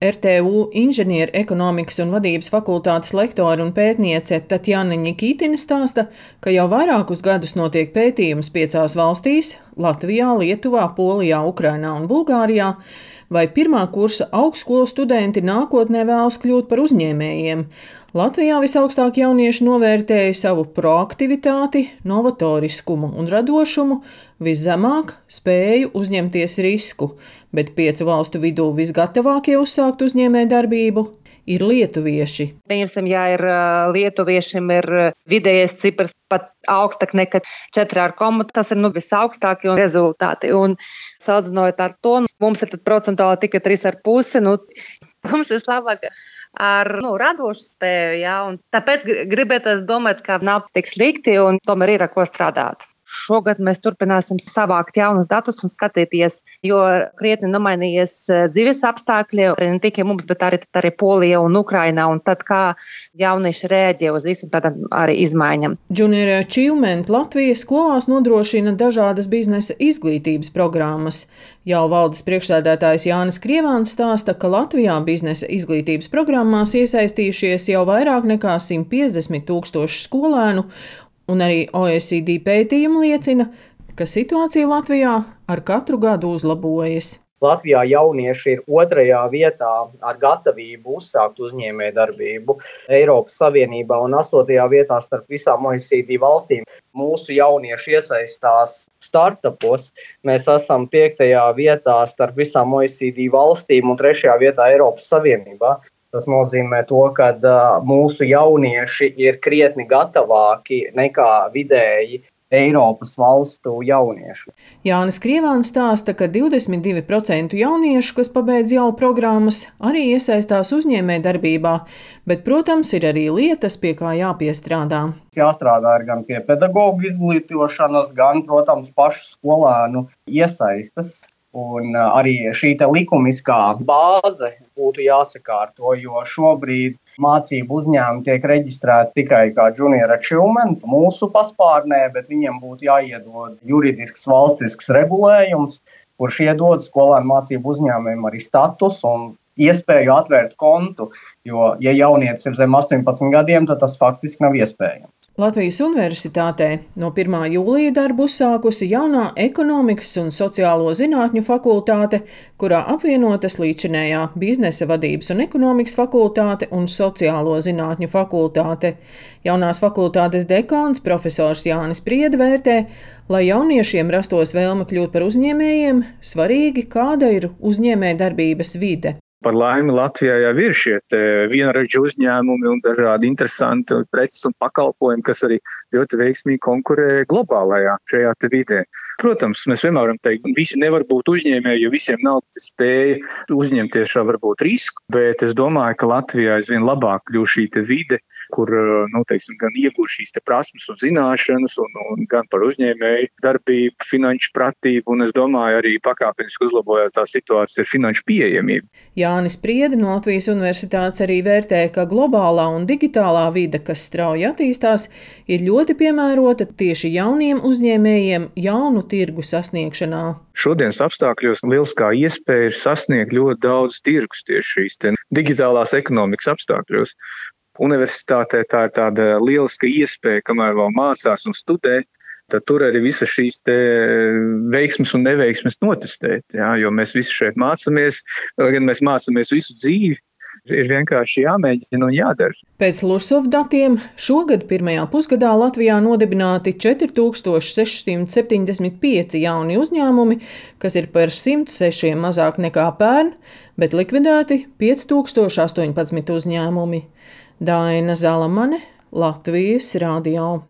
RTU inženieru ekonomikas un vadības fakultātes lektore un pētniece Tatjana Ņikītina stāsta, ka jau vairākus gadus notiek pētījums 5 valstīs – Latvijā, Lietuvā, Polijā, Ukrainā un Bulgārijā – vai pirmā kursa augstskolu studenti nākotnē vēlas kļūt par uzņēmējiem. Latvijā visaugstāk jaunieši novērtēja savu proaktivitāti, novatoriskumu un radošumu, viszemāk spēju uzņemties risku, bet 5 valstu vidū visgatavākie uzsākt uzņēmējdarbību ir lietuvieši. Pieņemsim, ja ir lietuviešiem ir vidējais cipars pat augstāk nekā 4, tas ir visaugstākie rezultāti. Un salīdzinot ar to, mums ir procentuāli tikai 3,5. Mums vislabāk ar radošu spēju, ja, un tāpēc gribētos domāt, ka nav tik slikti un tomēr ir ar ko strādāt. Šogad mēs turpināsim savākt jaunus datus un skatīties, jo krietni nomainījies dzīves apstākļi, ne tikai mums, bet arī Polijā un Ukrainā, un tad kā jaunieši rēģē uz visam tādām arī izmaiņām. Junior Achievement Latvijas skolās nodrošina dažādas biznesa izglītības programmas. Jau valdes priekšsēdētājs Jānis Krievāns stāsta, ka Latvijā biznesa izglītības programmās iesaistījušies jau vairāk nekā 150,000 skolēnu, un arī OECD pētījumi liecina, ka situācija Latvijā ar katru gadu uzlabojas. Latvijā jaunieši ir 2. vietā ar gatavību uzsākt uzņēmējdarbību Eiropas Savienībā un 8. vietā starp visām OECD valstīm. Mūsu jaunieši iesaistās startupos. Mēs esam 5. vietā starp visām OECD valstīm un 3. vietā Eiropas Savienībā. Tas nozīmē to, ka mūsu jaunieši ir krietni gatavāki nekā vidēji Eiropas valstu jaunieši. Jānis Krievāns stāsta, ka 22% jauniešu, kas pabeidz jau programmas, arī iesaistās uzņēmējdarbībā, bet, protams, ir arī lietas, pie kā jāpiestrādā. Jāstrādā gan pie pedagoģu izglītošanas, gan, protams, pašu skolēnu iesaistas. Un arī šī likumiskā bāze būtu jāsakārto, jo šobrīd mācību uzņēmumi tiek reģistrēti tikai kā Junior Achievement mūsu paspārnē, bet viņiem būtu jāiedod juridisks valstisks regulējums, kurš iedod skolēnu mācību uzņēmumiem arī status un iespēju atvērt kontu, jo, ja jaunietis ir zem 18 gadiem, tad tas faktiski nav iespējams. Latvijas Universitātē no 1. jūlija darbu uzsākusi jaunā ekonomikas un sociālo zinātņu fakultāte, kurā apvienotas līdzinējā biznesa vadības un ekonomikas fakultāte un sociālo zinātņu fakultāte. Jaunās fakultātes dekāns profesors Jānis Priede vērtē, lai jauniešiem rastos vēlme kļūt par uzņēmējiem, svarīgi, kāda ir uzņēmējdarbības vide. Par laimi Latvijā jau ir šie vienraidžu uzņēmumi un dažādi interesanti preces un pakalpojumi, kas arī ļoti veiksmīgi konkurē globālajā šajā vidē. Protams, mēs vienmēr varam teikt, ka visi nevar būt uzņēmēji, jo visiem nav spēja uzņemties šo varbūt risku, bet es domāju, ka Latvijā aizvien labāk kļūst šī vide, kur gan iegūst šīs prasmes un zināšanas, un gan par uzņēmēju darbību, finanšu pratību, un es domāju, arī pakāpeniski uzlabojās tā situācija ar finanšu pieejamību. Jānis Priede no Latvijas Universitātes arī vērtē, ka globālā un digitālā vide, kas strauji attīstās, ir ļoti piemērota tieši jauniem uzņēmējiem jaunu tirgu sasniegšanā. Šodienas apstākļos lieliskā iespēja ir sasniegt ļoti daudz tirgus tieši šīs digitālās ekonomikas apstākļos. Universitātē tā ir tāda lieliska iespēja, kamēr vēl mācās un studē, tad tur arī visas šīs veiksmes un neveiksmes notestēt, jā, jo mēs visi šeit mācāmies, gan mēs mācāmies visu dzīvi, ir vienkārši jāmēģina un jādara. Pēc Lursov datiem šogad pirmajā pusgadā Latvijā nodibināti 4675 jauni uzņēmumi, kas ir par 106 mazāk nekā pērn, bet likvidēti 5018 uzņēmumi. Daina Zalamane, Latvijas radio.